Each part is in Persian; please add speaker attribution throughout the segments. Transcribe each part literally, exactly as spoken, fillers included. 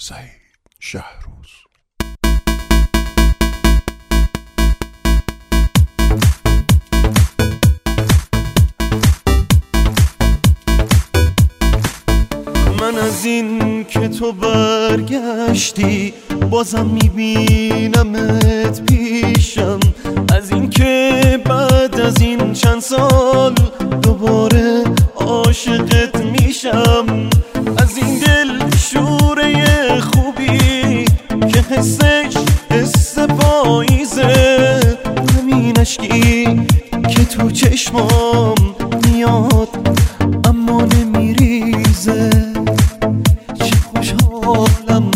Speaker 1: سعید شهروز.
Speaker 2: من از این که تو برگشتی بازم میبینمت پیشم، از این که بعد از این چند سال دوباره عاشقت میشم، از این دل شوره خوبی که حسش حس پاییزه، همین عشقی که تو چشمام میاد اما نمیریزه. چه خوشحالم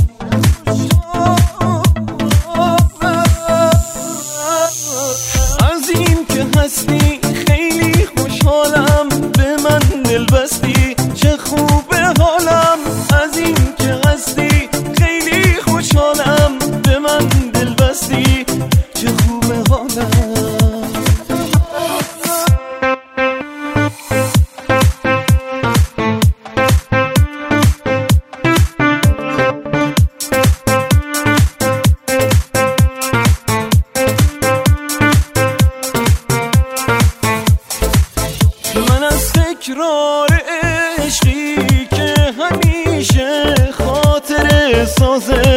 Speaker 2: از این که هستی، خیلی خوشحالم به من دل بستی، چه خوبه حالم از این که هستی، خیلی خوشحالم به من دل بستی، چه خوبه حالم. من از تکرار عشقی که همیشه خاطر سازه